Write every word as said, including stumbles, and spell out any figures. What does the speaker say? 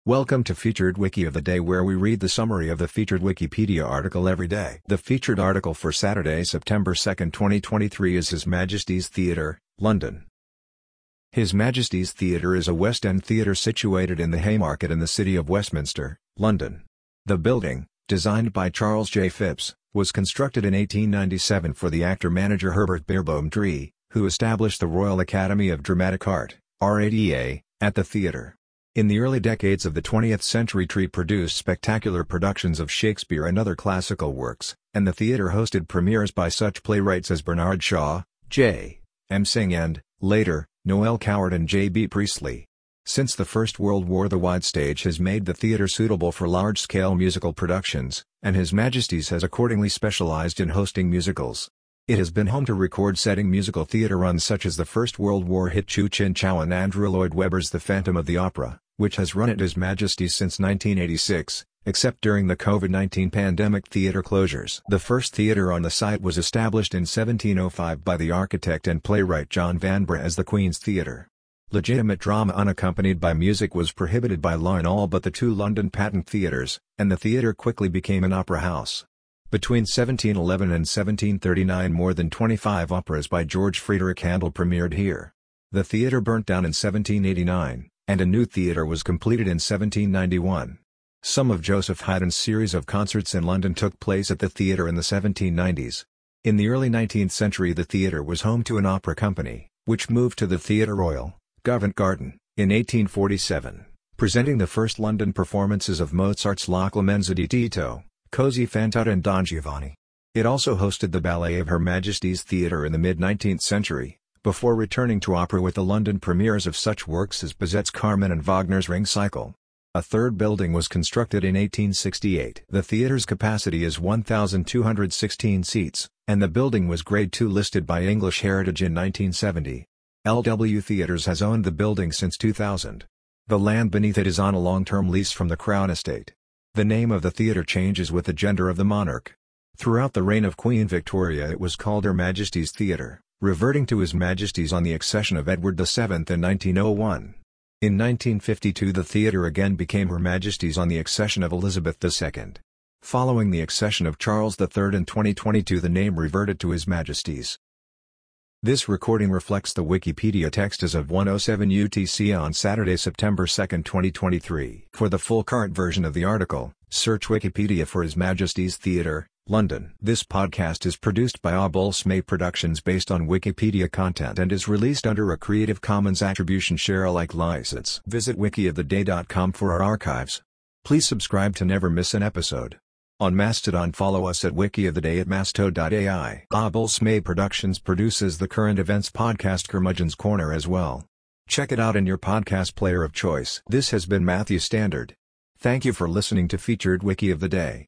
Welcome to Featured Wiki of the Day, where we read the summary of the featured Wikipedia article every day. The featured article for Saturday, September second, twenty twenty-three is His Majesty's Theatre, London. His Majesty's Theatre is a West End theatre situated in the Haymarket in the city of Westminster, London. The building, designed by Charles J. Phipps, was constructed in eighteen ninety-seven for the actor-manager Herbert Beerbohm Tree, who established the Royal Academy of Dramatic Art, R A D A, at the theatre. In the early decades of the twentieth century, Tree produced spectacular productions of Shakespeare and other classical works, and the theatre hosted premieres by such playwrights as Bernard Shaw, J M Synge and, later, Noel Coward and J B Priestley. Since the First World War, the wide stage has made the theatre suitable for large-scale musical productions, and His Majesty's has accordingly specialized in hosting musicals. It has been home to record-setting musical theatre runs such as the First World War hit Chu Chin Chow and Andrew Lloyd Webber's The Phantom of the Opera, which has run at His Majesty's since nineteen eighty-six, except during the COVID nineteen pandemic theatre closures. The first theatre on the site was established in seventeen oh five by the architect and playwright John Vanbrugh as the Queen's Theatre. Legitimate drama unaccompanied by music was prohibited by law in all but the two London patent theatres, and the theatre quickly became an opera house. Between seventeen eleven and seventeen thirty-nine, more than twenty-five operas by George Friedrich Handel premiered here. The theatre burnt down in seventeen eighty-nine, and a new theatre was completed in seventeen ninety-one. Some of Joseph Haydn's series of concerts in London took place at the theatre in the seventeen nineties. In the early nineteenth century, the theatre was home to an opera company, which moved to the Theatre Royal, Covent Garden, in eighteen forty-seven, presenting the first London performances of Mozart's La Clemenza di Tito, Così fan tutte and Don Giovanni. It also hosted the ballet of Her Majesty's Theatre in the mid-nineteenth century, before returning to opera with the London premieres of such works as Bizet's Carmen and Wagner's Ring Cycle. A third building was constructed in eighteen sixty-eight. The theatre's capacity is one thousand two hundred sixteen seats, and the building was Grade two listed by English Heritage in nineteen seventy. L W Theatres has owned the building since two thousand. The land beneath it is on a long-term lease from the Crown Estate. The name of the theatre changes with the gender of the monarch. Throughout the reign of Queen Victoria it was called Her Majesty's Theatre, reverting to His Majesty's on the accession of Edward the seventh in nineteen oh one. In nineteen fifty-two the theatre again became Her Majesty's on the accession of Elizabeth the second. Following the accession of Charles the third in twenty twenty-two, the name reverted to His Majesty's. This recording reflects the Wikipedia text as of one oh seven U T C on Saturday, September second, twenty twenty-three. For the full current version of the article, search Wikipedia for His Majesty's Theatre, London. This podcast is produced by Abulsmay Productions based on Wikipedia content and is released under a Creative Commons Attribution Share Alike license. Visit wiki of the day dot com for our archives. Please subscribe to never miss an episode. On Mastodon, follow us at wikioftheday at masto dot A I. Abulsmay Productions produces the current events podcast Curmudgeon's Corner as well. Check it out in your podcast player of choice. This has been Matthew Standard. Thank you for listening to Featured Wiki of the Day.